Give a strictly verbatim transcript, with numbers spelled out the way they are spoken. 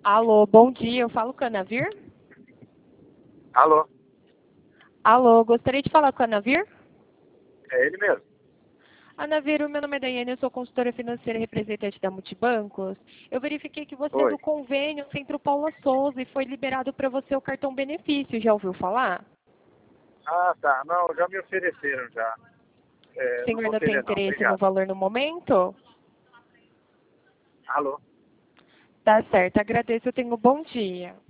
Alô, bom dia. Eu falo com a Navir? Alô, Alô, gostaria de falar com a Navir? é ele mesmo. A Navir, o meu nome é Daiane, eu sou consultora financeira e representante da Multibancos. Eu verifiquei que você é Oi. do convênio Centro Paula Souza e foi liberado para você o cartão benefício. Já ouviu falar? Ah, tá. Não, já me ofereceram já. O É, não senhor vou ainda tem querer não, interesse no obrigado. valor no momento? Alô. Tá certo, agradeço. Eu tenho um bom dia.